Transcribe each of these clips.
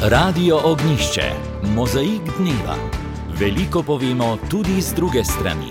Radio Ognjišče, mozaik dneva. Veliko povemo tudi z druge strani.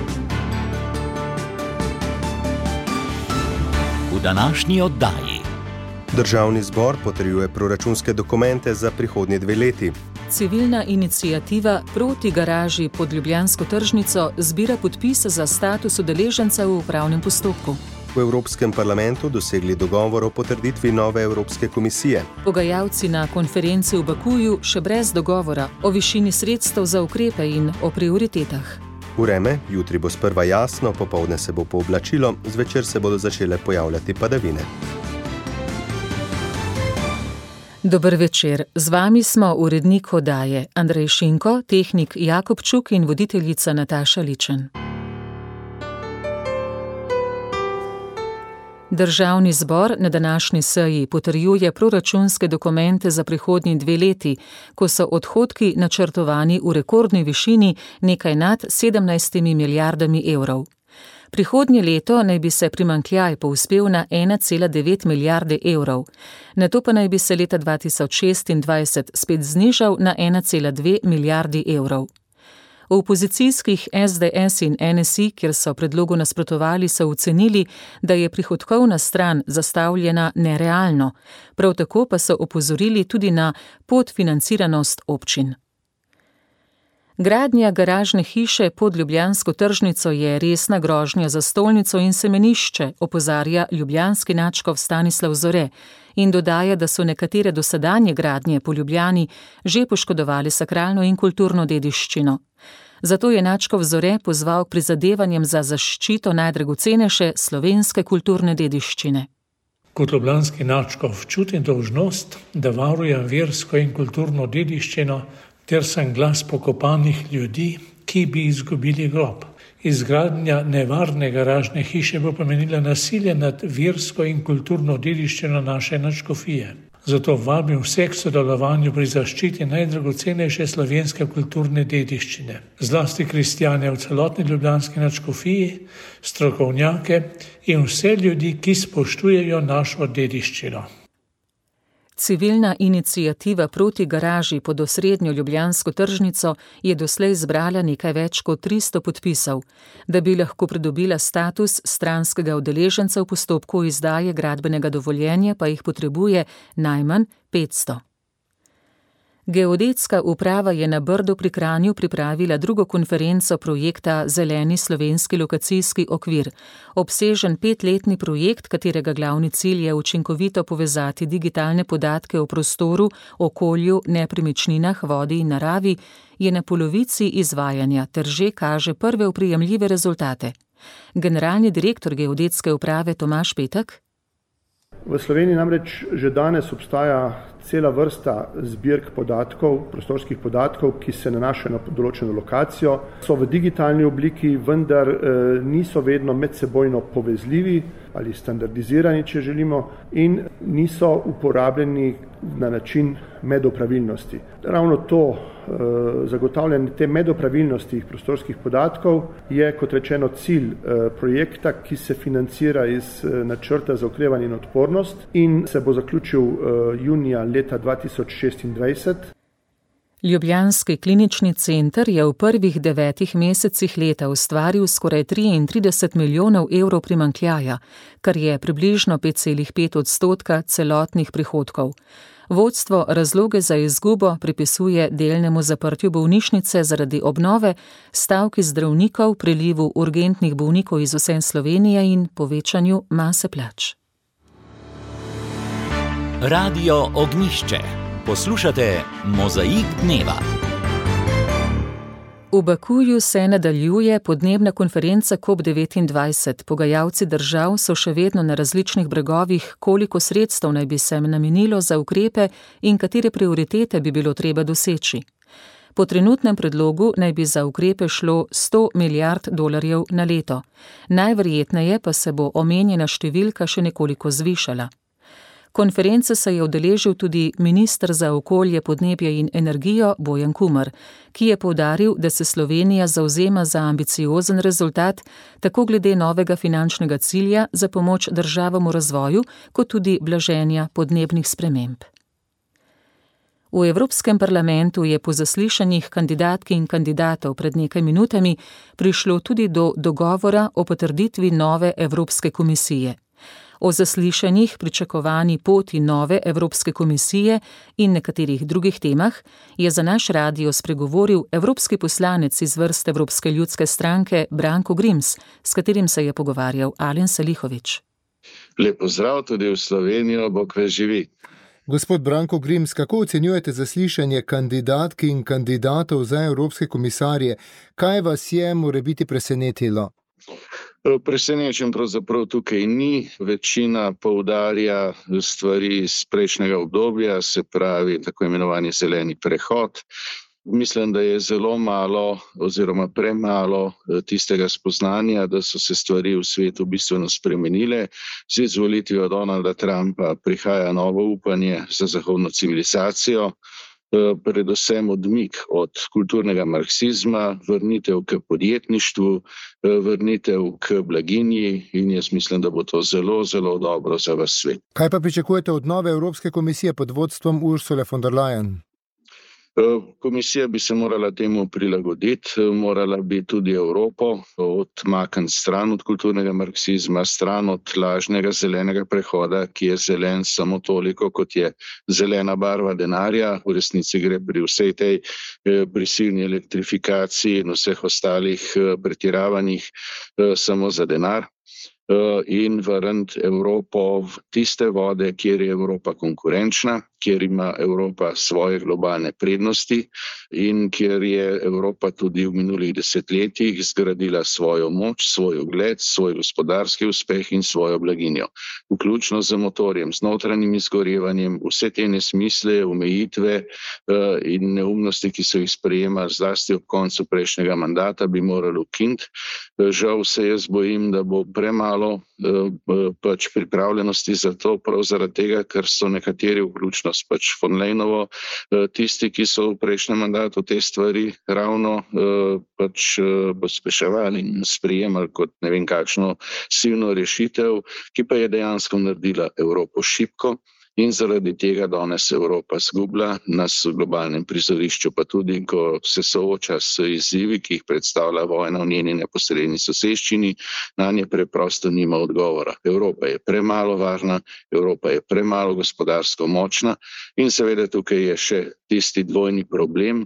V današnji oddaji. Državni zbor potrjuje proračunske dokumente za prihodnji 2 leti. Civilna iniciativa proti garaži pod ljubljansko tržnico zbira podpise za status udeleženca v upravnem postopku. V Evropskem parlamentu dosegli dogovor o potrditvi nove Evropske komisije. Pogajalci na konferenci v Bakuju še brez dogovora o višini sredstev za ukrepe in o prioritetah. Vreme, jutri bo sprva jasno, popoldne se bo pooblačilo, zvečer se bodo začele pojavljati padavine. Dober večer, z vami smo urednik oddaje Andrej Šinko, tehnik Jakob Čuk in voditeljica Nataša Ličen. Državni zbor na današnji seji potrjuje proračunske dokumente za prihodnji 2 leti, ko so odhodki načrtovani v rekordni višini nekaj nad 17 milijardami evrov. Prihodnje leto naj bi se primanjkljaj povzpel na 1,9 milijarde evrov, nato pa naj bi se leta 2026 spet znižal na 1,2 milijardi evrov. V opozicijskih SDS in NSI, kjer so predlogu nasprotovali, so ocenili, da je prihodkovna stran zastavljena nerealno, prav tako pa so opozorili tudi na podfinanciranost občin. Gradnja garažne hiše pod ljubljansko tržnico je resna grožnja za stolnico in semenišče, opozarja ljubljanski nadškof Stanislav Zore in dodaja, da so nekatere dosedanje gradnje po Ljubljani že poškodovali sakralno in kulturno dediščino. Zato je nadškof Zore pozval k prizadevanjem za zaščito najdragocenejše slovenske kulturne dediščine. Kot ljubljanski nadškof čutim dolžnost, da varujem versko in kulturno dediščino, ter sem glas pokopanih ljudi, ki bi izgubili grob. Izgradnja nevarne garažne hiše bo pomenila nasilje nad versko in kulturno dediščino naše nadškofije. Zato vabim vseh k sodelovanju pri zaščiti najdragocenejše slovenske kulturne dediščine. Zlasti kristjane v celotni ljubljanski nadškofiji, strokovnjake in vse ljudi, ki spoštujejo našo dediščino. Civilna iniciativa proti garaži pod osrednjo ljubljansko tržnico je doslej zbrala nekaj več kot 300 podpisov. Da bi lahko pridobila status stranskega udeleženca v postopku izdaje gradbenega dovoljenja, pa jih potrebuje najmanj 500. Geodetska uprava je na Brdu pri Kranju pripravila drugo konferenco projekta Zeleni slovenski lokacijski okvir. Obsežen 5-letni projekt, katerega glavni cilj je učinkovito povezati digitalne podatke o prostoru, okolju, nepremičninah, vodi in naravi, je na polovici izvajanja ter že kaže prve oprijemljive rezultate. Generalni direktor geodetske uprave Tomaž Petek. V Sloveniji namreč že danes obstaja cela vrsta zbirk podatkov, prostorskih podatkov, ki se nanašajo na določeno lokacijo. So v digitalni obliki, vendar niso vedno medsebojno povezljivi ali standardizirani, če želimo, in niso uporabljeni na način medopravilnosti. Ravno to zagotavljanje te medopravilnosti prostorskih podatkov je, kot rečeno, cilj projekta, ki se financira iz načrta za okrevanje in odpornost in se bo zaključil junija leta 2026. Ljubljanski klinični center je v prvih 9 mesecih leta ustvaril skoraj 33 milijonov evrov primanjkljaja, kar je približno 5,5% celotnih prihodkov. Vodstvo razloge za izgubo pripisuje delnemu zaprtju bolnišnice zaradi obnove, stavki zdravnikov, prilivu urgentnih bolnikov iz vse Slovenije in povečanju mase plač. Radio Ognjišče. Poslušate Mozaik dneva. V Bakuju se nadaljuje podnebna konferenca COP29. Pogajalci držav so še vedno na različnih bregovih, koliko sredstev naj bi se namenilo za ukrepe in katere prioritete bi bilo treba doseči. Po trenutnem predlogu naj bi za ukrepe šlo 100 milijard dolarjev na leto. Najverjetneje pa se bo omenjena številka še nekoliko zvišala. Konference se je udeležil tudi minister za okolje, podnebje in energijo Bojan Kumer, ki je poudaril, da se Slovenija zavzema za ambiciozen rezultat, tako glede novega finančnega cilja za pomoč državam v razvoju, kot tudi blaženja podnebnih sprememb. V Evropskem parlamentu je po zaslišanjih kandidatk in kandidatov pred nekaj minutami prišlo tudi do dogovora o potrditvi nove Evropske komisije. O zaslišanjih, pričakovani poti nove Evropske komisije in nekaterih drugih temah je za naš radio spregovoril evropski poslanec iz vrst Evropske ljudske stranke Branko Grims, s katerim se je pogovarjal Alen Salihović. Lep pozdrav tudi v Slovenijo, Bog vas živi. Gospod Branko Grims, kako ocenjujete zaslišanje kandidatk in kandidatov za evropske komisarje? Kaj vas je morebiti presenetilo? Presenečen pravzaprav tukaj ni. Večina poudarja stvari iz prejšnjega obdobja, se pravi tako imenovani zeleni prehod. Mislim, da je zelo malo oziroma premalo tistega spoznanja, da so se stvari v svetu bistveno spremenile. Z izvolitvijo Donalda Trumpa prihaja novo upanje za zahodno civilizacijo, predvsem odmik od kulturnega marksizma, vrnitev k podjetništvu, vrnitev k blaginji in jaz mislim, da bo to zelo, zelo dobro za vas svet. Kaj pa pričakujete od nove Evropske komisije pod vodstvom Ursule von der Leyen? Komisija bi se morala temu prilagoditi, morala bi tudi Evropo odmakniti stran od kulturnega marksizma, stran od lažnega zelenega prehoda, ki je zelen samo toliko, kot je zelena barva denarja. V resnici gre pri vsej tej prisilni elektrifikaciji in vseh ostalih pretiravanjih samo za denar. In vrniti Evropo v tiste vode, kjer je Evropa konkurenčna, kjer ima Evropa svoje globalne prednosti in kjer je Evropa tudi v minulih desetletjih zgradila svojo moč, svoj ugled, svoj gospodarski uspeh in svojo blaginjo. Vključno z motorjem, z notranjim izgorevanjem, vse te nesmisle, omejitve in neumnosti, ki so jih sprejemali zlasti ob koncu prejšnjega mandata, bi morali ukiniti. Žal se jaz bojim, da bo premalo pripravljenosti za to, prav zaradi tega, ker so nekateri vključno s von Leynovo, tisti, ki so v prejšnjem mandatu te stvari ravno pospeševali in sprejemali kot ne vem kakšno silno rešitev, ki pa je dejansko naredila Evropo šibko. In zaradi tega danes Evropa zgublja na globalnem prizorišču, pa tudi, ko se sooča s izzivi, ki jih predstavlja vojna v njeni neposredni soseščini, na nje preprosto nima odgovora. Evropa je premalo varna, Evropa je premalo gospodarsko močna in seveda tukaj je še tisti dvojni problem,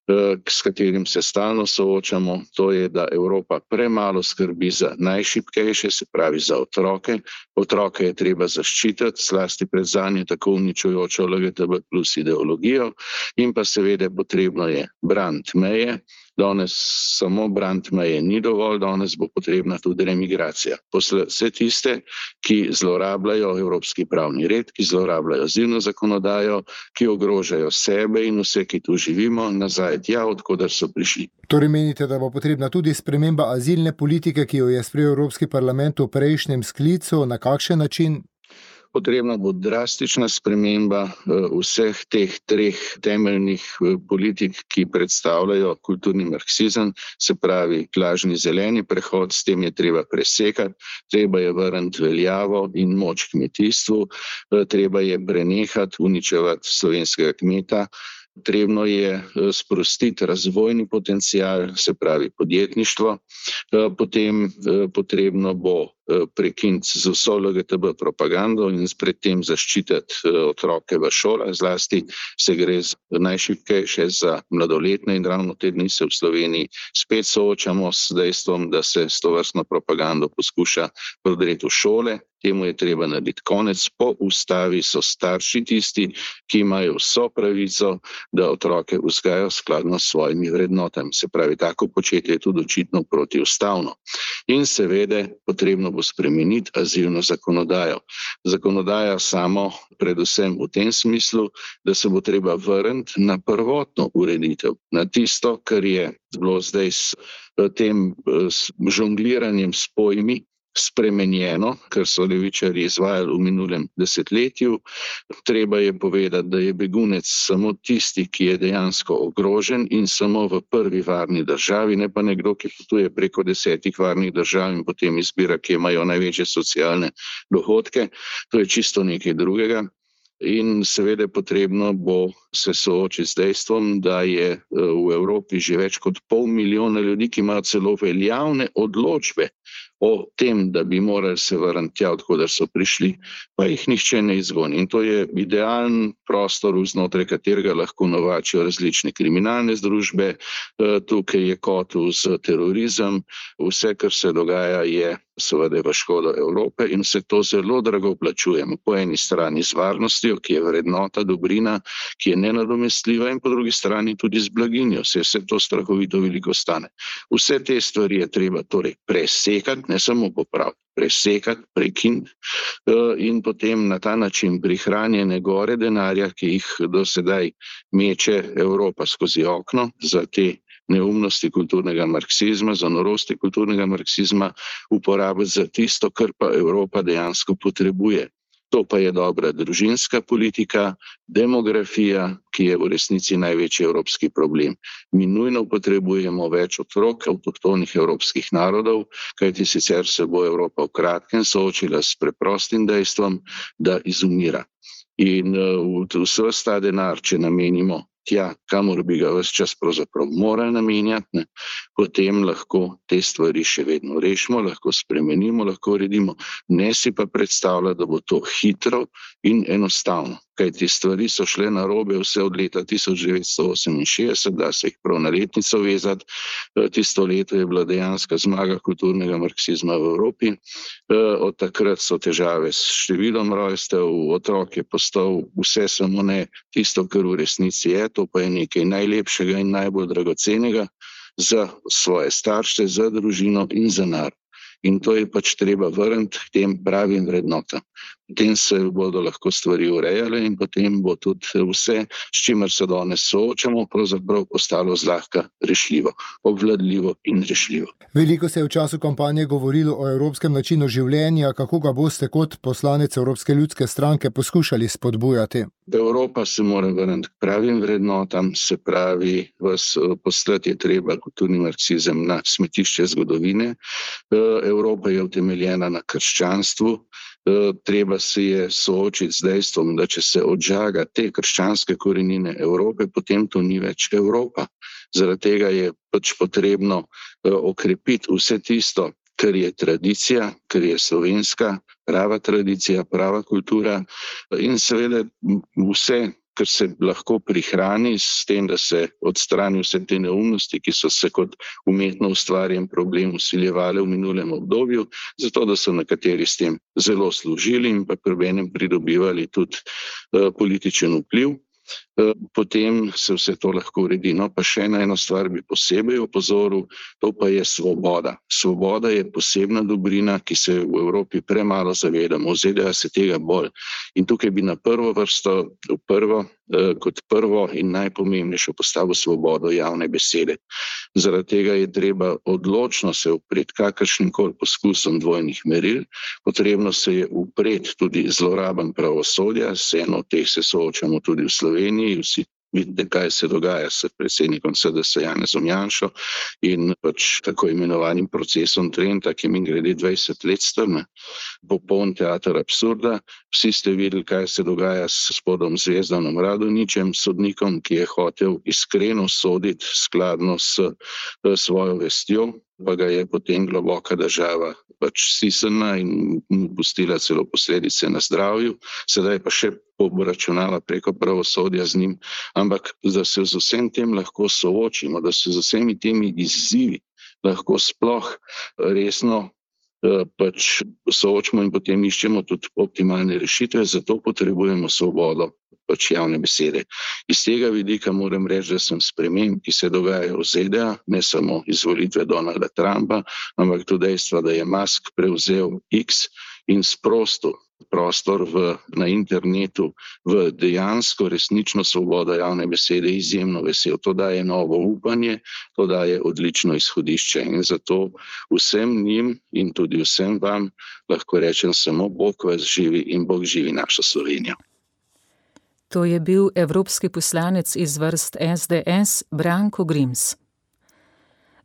s katerim se stalno soočamo, to je, da Evropa premalo skrbi za najšibkejše, se pravi za otroke. Otroke je treba zaščititi, zlasti pred zanje tako uničujočo LGTB plus ideologijo in pa seveda potrebno je braniti meje. Danes samo braniti meje ni dovolj, danes bo potrebna tudi remigracija. Vse tiste, ki zlorabljajo evropski pravni red, ki zlorabljajo azilno zakonodajo, ki ogrožajo sebe in vse, ki tu živimo, nazaj tja, odkoder so prišli. Torej menite, da bo potrebna tudi sprememba azilne politike, ki jo je sprejel Evropski parlament v prejšnjem sklicu, na kakšen način? Potrebna bo drastična sprememba vseh teh treh temeljnih politik, ki predstavljajo kulturni marksizem, se pravi lažni zeleni prehod, s tem je treba presekati, treba je vrniti veljavo in moč kmetijstvu, treba je prenehati uničevati slovenskega kmeta, potrebno je sprostiti razvojni potencial, se pravi podjetništvo, potem potrebno bo prekiniti z vso LGTB propagando in pred tem zaščititi otroke v šolah, zlasti se gre najšibkejše za mladoletne in ravno te dni se v Sloveniji spet soočamo s dejstvom, da se s tovrstno propagando poskuša prodreti v šole. Temu je treba narediti konec. Po ustavi so starši tisti, ki imajo vso pravico, da otroke vzgajajo skladno s svojimi vrednotami. Se pravi, tako početje je tudi očitno protiustavno. In seveda potrebno bo spremeniti azilno zakonodajo. Zakonodaja samo predvsem v tem smislu, da se bo treba vrniti na prvotno ureditev, na tisto, kar je bilo zdaj s tem žongliranjem s pojmi spremenjeno, kar so levičarji izvajali v minulem desetletju. Treba je povedati, da je begunec samo tisti, ki je dejansko ogrožen in samo v prvi varni državi, ne pa nekdo, ki potuje preko 10 varnih držav in potem izbira, kje imajo največje socialne dohodke. To je čisto nekaj drugega. In seveda potrebno bo se soočiti z dejstvom, da je v Evropi že več kot 500 000 ljudi, ki imajo celo veljavne odločbe o tem, da bi morali se vrniti tja, odkudar so prišli, pa jih nihče ne izgoni. In to je idealen prostor, znotraj katerega lahko novačijo različne kriminalne združbe, tukaj je kotel z terorizem, vse, kar se dogaja, je seveda v škodo Evrope in vse to zelo drago plačujemo. Po eni strani z varnostjo, ki je vrednota, dobrina, ki je nenadomestljiva, in po drugi strani tudi z blaginjo. Vse to strahovito veliko stane. Vse te stvari je treba torej presekati, ne samo popraviti, presekati, prekiniti in potem na ta način prihranjene gore denarja, ki jih do sedaj meče Evropa skozi okno za te neumnosti kulturnega marksizma, za norosti kulturnega marksizma, uporabiti za tisto, kar pa Evropa dejansko potrebuje. To pa je dobra družinska politika, demografija, ki je v resnici največji evropski problem. Mi nujno potrebujemo več otrok avtohtonih evropskih narodov, kajti sicer se bo Evropa v kratkem soočila s preprostim dejstvom, da izumira. In vse ta denar, če namenimo tja, kamor bi ga ves čas pravzaprav morali namenjati, potem lahko te stvari še vedno rešimo, lahko spremenimo, lahko uredimo. Ne si pa predstavljati, da bo to hitro in enostavno. Kajti stvari so šle narobe vse od leta 1968, da se jih prav na letnico vezati. Tisto leto je bila dejanska zmaga kulturnega marksizma v Evropi. Od takrat so težave s številom rojstev, otrok je postal vse samo ne tisto, kar v resnici je, to pa je nekaj najlepšega in najbolj dragocenega za svoje starše, za družino in za narod. In to je pač treba vrniti k tem pravim vrednotam. Potem se bodo lahko stvari urejale in potem bo tudi vse, s čimer se danes soočamo, pravzaprav postalo zlahka rešljivo, obvladljivo in rešljivo. Veliko se je v času kampanje govorilo o evropskem načinu življenja, kako ga boste kot poslanec Evropske ljudske stranke poskušali spodbujati? Evropa se mora vrniti k pravim vrednotam, se pravi, poslati je treba kulturni marksizem na smetišče zgodovine. Evropa je utemeljena na krščanstvu. Treba se je soočiti z dejstvom, da če se odžaga te krščanske korenine Evrope, potem to ni več Evropa. Zaradi tega je pač potrebno okrepiti vse tisto, kar je tradicija, kar je slovenska, prava tradicija, prava kultura in seveda vse, kar se lahko prihrani s tem, da se odstrani vse te neumnosti, ki so se kot umetno ustvarjen problem vsiljevale v minulem obdobju, zato da so nekateri s tem zelo služili in pa pri enem pridobivali tudi političen vpliv. Potem se vse to lahko uredi. No, pa še eno stvar bi posebej opozoril, to pa je svoboda. Svoboda je posebna dobrina, ki se v Evropi premalo zavedamo, v ZDA se tega bolj. In tukaj bi na prvo vrsto, kot prvo in najpomembnejšo postavil svobodo javne besede. Zaradi tega je treba odločno se upreti kakršnikoli poskusom dvojnih meril, potrebno se je upreti tudi zlorabam pravosodja, z eno od teh se soočamo tudi v Sloveniji, vsi vidite, kaj se dogaja s predsednikom SDS Janezom Janšo in pač tako imenovanim procesom Trenta, ki mi grede 20 let strme, popoln teater absurda. Vsi ste videli, kaj se dogaja s gospodom Zvezdanom Radonjićem, sodnikom, ki je hotel iskreno soditi skladno s svojo vestjo, pa ga je potem globoka država pač stisnila in pustila celo posledice na zdravju, sedaj pa še obračunala preko pravosodja z njim. Ampak da se z vsem tem lahko soočimo, da se z vsemi temi izzivi lahko sploh resno pač soočimo in potem iščemo tudi optimalne rešitve, zato potrebujemo svobodo pač javne besede. Iz tega vidika moram reči, da sem sprememb, ki se dogajajo v ZDA, ne samo izvolitve Donalda Trumpa, ampak tudi dejstva, da je Musk prevzel X in sprostil prostor na internetu v dejansko resnično svobodo javne besede izjemno vesel. To daje novo upanje, to daje odlično izhodišče in zato vsem njim in tudi vsem vam lahko rečem samo Bog vas živi in Bog živi našo Slovenijo. To je bil evropski poslanec iz vrst SDS Branko Grims.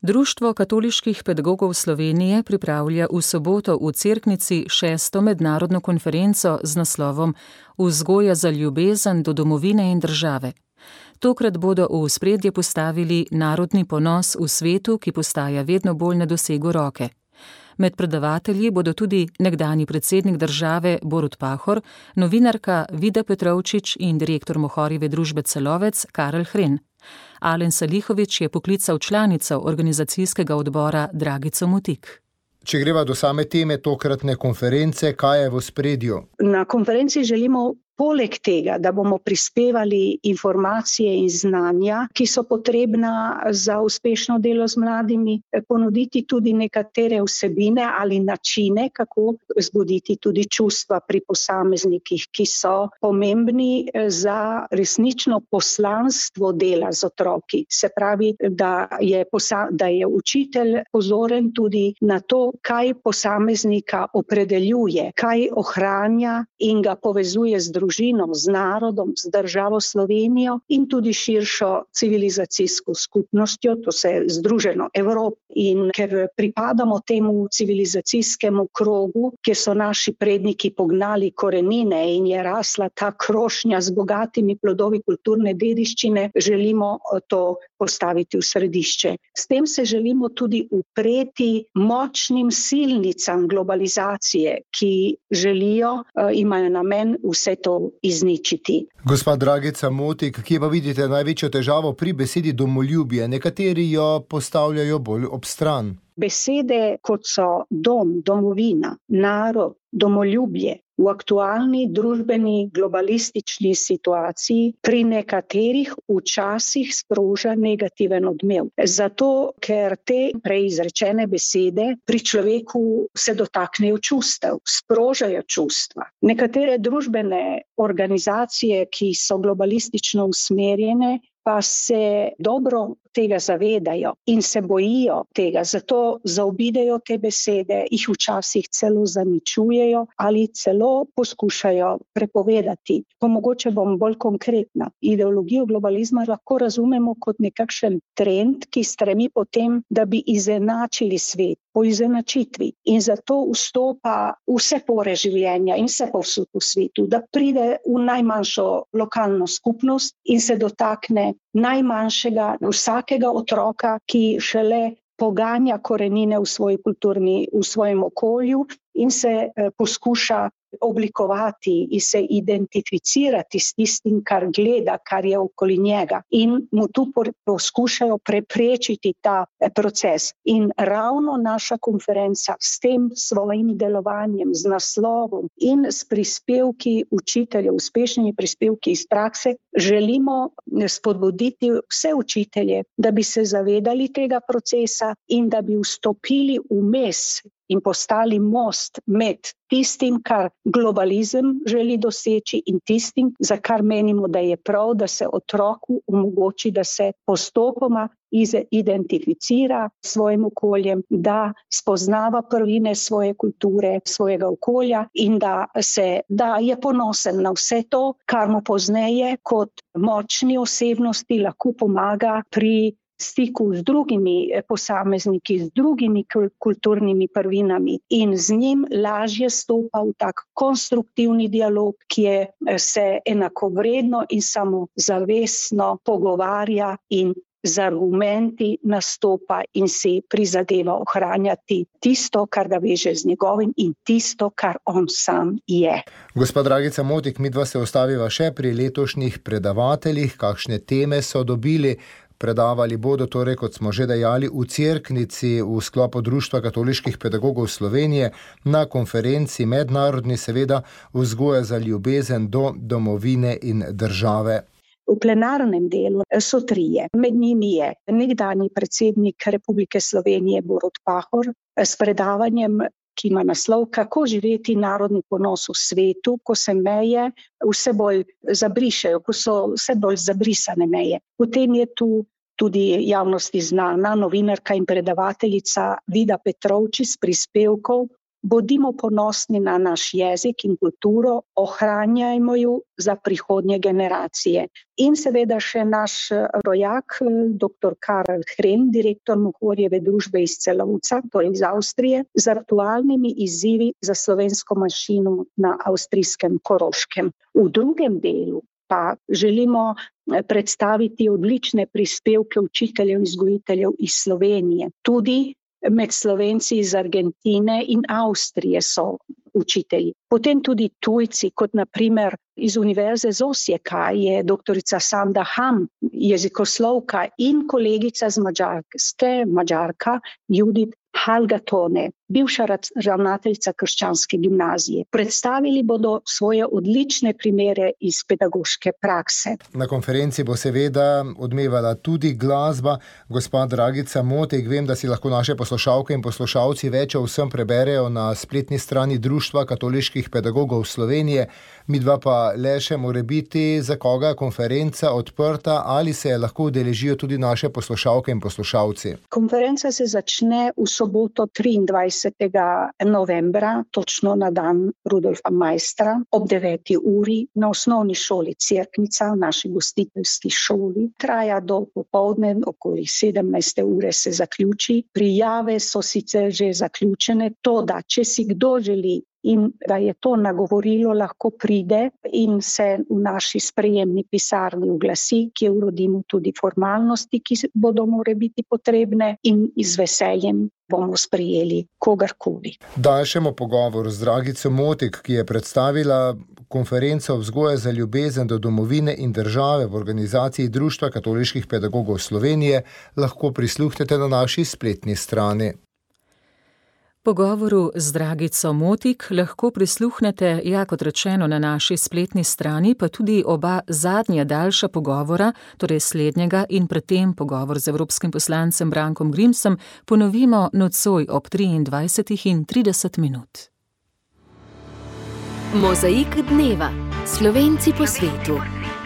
Društvo katoliških pedagogov Slovenije pripravlja v soboto v Cerknici 6. mednarodno konferenco z naslovom Vzgoja za ljubezen do domovine in države. Tokrat bodo v ospredje postavili narodni ponos v svetu, ki postaja vedno bolj na dosegu roke. Med predavatelji bodo tudi nekdanji predsednik države Borut Pahor, novinarka Vida Petrovčič in direktor Mohorjeve družbe Celovec Karel Hren. Alen Salihović je poklical članico organizacijskega odbora Dragico Mutik. Če greva do same teme tokratne konference, kaj je v ospredju? Na konferenci želimo poleg tega, da bomo prispevali informacije in znanja, ki so potrebna za uspešno delo z mladimi, ponuditi tudi nekatere vsebine ali načine, kako zbuditi tudi čustva pri posameznikih, ki so pomembni za resnično poslanstvo dela z otroki. Se pravi, da je učitelj pozoren tudi na to, kaj posameznika opredeljuje, kaj ohranja in ga povezuje z družino, z narodom, z državo Slovenijo in tudi širšo civilizacijsko skupnostjo, to se je Združeno Evropo. In ker pripadamo temu civilizacijskemu krogu, kjer so naši predniki pognali korenine in je rasla ta krošnja z bogatimi plodovi kulturne dediščine, želimo to postaviti v središče. S tem se želimo tudi upreti močnim silnicam globalizacije, ki imajo namen vse to izničiti. Gospa Dragica Mutik, kje pa vidite največjo težavo pri besedi domoljubje? Nekateri jo postavljajo bolj ob stran. Besede, kot so dom, domovina, narod, domoljubje, v aktualni družbeni globalistični situaciji pri nekaterih včasih sproža negativen odmev. Zato, ker te prej izrečene besede pri človeku se dotaknejo čustev, sprožajo čustva. Nekatere družbene organizacije, ki so globalistično usmerjene, pa se dobro tega zavedajo in se bojijo tega, zato zaobidejo te besede, jih včasih celo zaničujejo ali celo poskušajo prepovedati. Mogoče bom bolj konkretna. Ideologijo globalizma lahko razumemo kot nekakšen trend, ki stremi po tem, da bi izenačili svet, po izenačitvi. In zato vstopa vse pore življenja in vse povsod v svetu, da pride v najmanjšo lokalno skupnost in se dotakne najmanjšega vsakega otroka, ki šele poganja korenine v svojem okolju in se poskuša oblikovati in se identificirati s tistim, kar gleda, kar je okoli njega. In mu tu poskušajo preprečiti ta proces. In ravno naša konferenca s tem svojim delovanjem, z naslovom in s prispevki učiteljev, uspešnimi prispevki iz prakse, želimo spodbuditi vse učitelje, da bi se zavedali tega procesa in da bi vstopili vmes in postali most med tistim, kar globalizem želi doseči in tistim, za kar menimo, da je prav, da se otroku omogoči, da se postopoma identificira s svojim okoljem, da spoznava prvine svoje kulture, svojega okolja in da je ponosen na vse to, kar mu pozneje kot močni osebnosti lahko pomaga pri stiku z drugimi posamezniki, z drugimi kulturnimi prvinami in z njim lažje stopa v tak konstruktivni dialog, ki se enakovredno in samozavestno pogovarja in z argumenti nastopa in si prizadeva ohranjati tisto, kar ga veže z njegovim in tisto, kar on sam je. Gospa Dragica Mutik, midva se ostaviva še pri letošnjih predavateljih, kakšne teme so dobili. Predavali bodo torej, kot smo že dejali, v Cerknici v sklopu Društva katoliških pedagogov Slovenije na konferenci mednarodni seveda Vzgoja za ljubezen do domovine in države. V plenarnem delu so trije. Med njimi je nekdanji predsednik Republike Slovenije Borut Pahor s predavanjem, ki ima naslov Kako živeti narodni ponos v svetu, ko se meje vse bolj zabrišajo, ko so vse bolj zabrisane meje. Potem je tu tudi javnosti znana novinarka in predavateljica Vida Petrovčič s prispevkov bodimo ponosni na naš jezik in kulturo, ohranjajmo ju za prihodnje generacije. In seveda še naš rojak, dr. Karel Hren, direktor Muhorjeve družbe iz Celovca, torej iz Avstrije, z aktualnimi izzivi za slovensko manjšino na avstrijskem Koroškem. V drugem delu pa želimo predstaviti odlične prispevke učiteljev in vzgojiteljev iz Slovenije. Tudi med Slovenci iz Argentine in Avstrije so učitelji. Potem tudi tujci, kot na primer iz Univerze z Osijeka je doktorica Sanda Ham, jezikoslovka, in kolegica z Mađarka Judith Halgatone, bivša ravnateljica krščanske gimnazije. Predstavili bodo svoje odlične primere iz pedagoške prakse. Na konferenci bo seveda odmevala tudi glasba. Gospa Dragica Motek, vem, da si lahko naše poslušalke in poslušalci več o vsem preberejo na spletni strani Društva katoliških pedagogov Slovenije. Midva pa le še morebiti, za koga je konferenca odprta ali se lahko udeležijo tudi naše poslušalke in poslušalci. Konferenca se začne v soboto 23. novembra, točno na dan Rudolfa Maistra, ob 9. uri na osnovni šoli Cerknica, v naši gostiteljski šoli. Traja do popoldne, okoli 17. ure se zaključi. Prijave so sicer že zaključene, toda če si kdo želi in da je to nagovorilo, lahko pride in se v naši sprejemni pisarni oglasi, kjer urodimo tudi formalnosti, ki bodo more biti potrebne, in z veseljem bomo sprejeli kogarkoli. Daljšemo pogovor z Dragico Motek, ki je predstavila konferenco Vzgoja za ljubezen do domovine in države v organizaciji Društva katoliških pedagogov Slovenije, lahko prisluhnete na naši spletni strani. Pogovoru z Dragico Motek lahko prisluhnete, kot rečeno, na naši spletni strani, pa tudi oba zadnja daljša pogovora, torej slednjega in predtem pogovor z evropskim poslancem Brankom Grimsom, ponovimo nocoj ob 23:30. Mozaik dneva. Slovenci po svetu.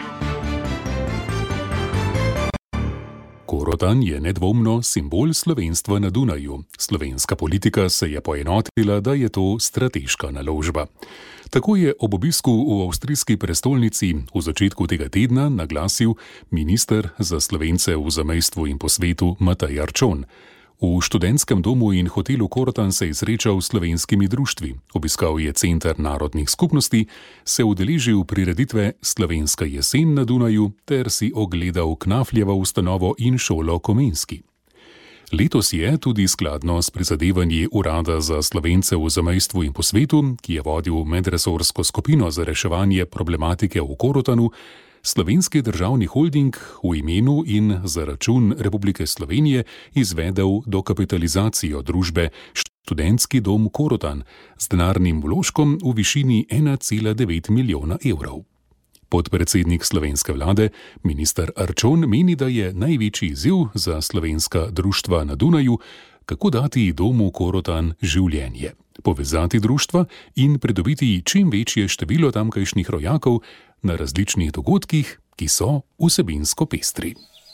Korotan je nedvomno simbol slovenstva na Dunaju. Slovenska politika se je poenotila, da je to strateška naložba. Tako je ob obisku v avstrijski prestolnici v začetku tega tedna naglasil minister za Slovence v zamejstvu in po svetu Matej Arčon. V študentskem domu in hotelu Korotan se je srečal s slovenskimi društvi, obiskal je Center narodnih skupnosti, se udeležil prireditve Slovenska jesen na Dunaju ter si ogledal Knafljevo ustanovo in šolo Komenski. Letos je tudi skladno s prizadevanji Urada za Slovence v zamejstvu in po svetu, ki je vodil medresorsko skupino za reševanje problematike v Korotanu, Slovenski državni holding v imenu in za račun Republike Slovenije izvedel dokapitalizacijo družbe Študentski dom Korotan z denarnim vložkom v višini 1,9 milijona evrov. Podpredsednik slovenske vlade, minister Arčon, meni, da je največji izziv za slovenska društva na Dunaju, kako dati domu Korotan življenje, povezati društva in pridobiti čim večje število tamkajšnjih rojakov na različnih dogodkih, ki so vsebinsko pestri.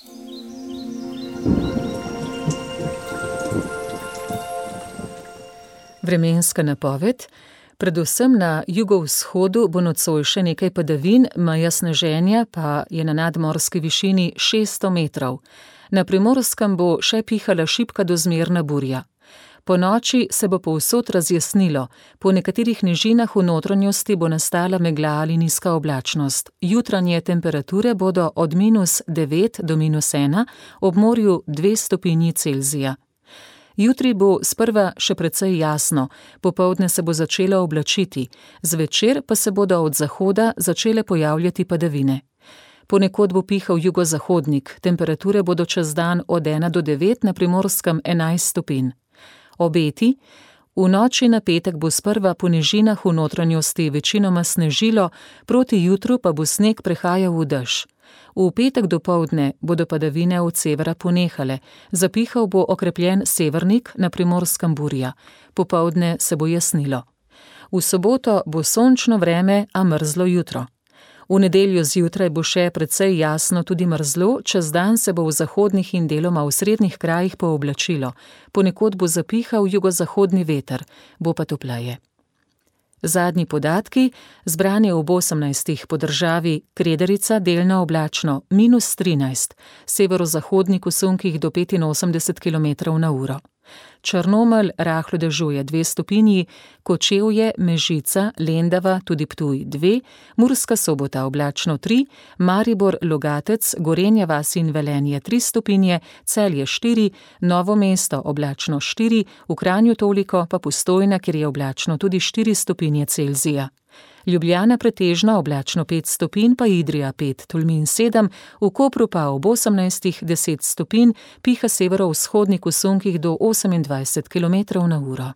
Vremenska napoved. Predvsem na jugovzhodu bo nocoj še nekaj padavin, meja sneženja pa je na nadmorski višini 600 metrov. Na Primorskem bo še pihala šibka do zmerna burja. Po noči se bo povsod razjasnilo, po nekaterih nižinah v notranjosti bo nastala megla ali nizka oblačnost. Jutranje temperature bodo od -9 do -1, ob morju 2 stopinji Celzija. Jutri bo sprva še precej jasno, popoldne se bo začelo oblačiti, zvečer pa se bodo od zahoda začele pojavljati padavine. Ponekod bo pihal jugozahodnik, temperature bodo čez dan od 1 do 9, na Primorskem 11 stopinj. Obeti. V noči na petek bo sprva po nižinah v notranjosti večinoma snežilo, proti jutru pa bo sneg prehajal v dež. V petek dopoldne bodo padavine od severa ponehale, zapihal bo okrepljen severnik, na Primorskem burja, popoldne se bo jasnilo. V soboto bo sončno vreme, a mrzlo jutro. V nedeljo zjutraj bo še precej jasno, tudi mrzlo, čez dan se bo v zahodnih in deloma v srednjih krajih pooblačilo. Ponekod bo zapihal jugozahodni veter, bo pa topleje. Zadnji podatki, zbrani ob 18. po državi: Krederica delno oblačno -13, severozahodnik v sunkih do 85 km/h. Črnomelj rahlo dežuje 2 stopinji, Kočevje, Mežica, Lendava, tudi Ptuj 2, Murska Sobota oblačno 3, Maribor, Logatec, Gorenja vas in Velenje 3 stopinje, Celje 4, Novo mesto oblačno 4, v Kranju toliko, pa Postojna, kjer je oblačno tudi 4 stopinje Celzija. Ljubljana pretežno oblačno 5 stopinj, pa Idrija 5, Tolmin 7, v Kopru pa ob 18 10 stopinj, piha severovzhodnik v sunkih do 28 km/h.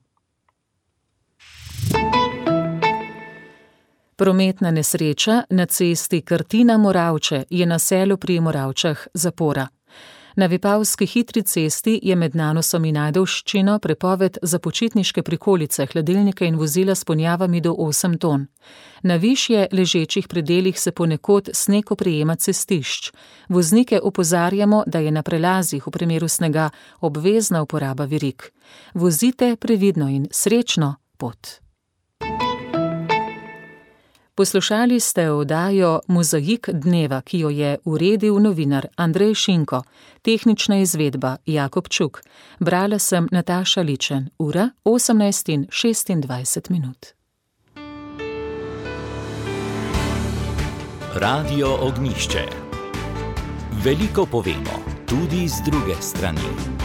Prometna nesreča na cesti Krtina-Moravče je na Selu pri Moravčah zapora. Na Vipavski hitri cesti je med Nanosom in Ajdovščino prepoved za počitniške prikolice, hladilnike in vozila s ponjavami do 8 ton. Na višje ležečih predelih se ponekod sneg oprijema cestišč. Voznike opozarjamo, da je na prelazih v primeru snega obvezna uporaba verig. Vozite previdno in srečno pot. Poslušali ste oddajo Mozaik dneva, ki jo je uredil novinar Andrej Šinko, tehnična izvedba Jakob Čuk. Brala sem Nataša Ličen, ura 18:26. Radio Ognjišče. Veliko povemo, tudi z druge strani.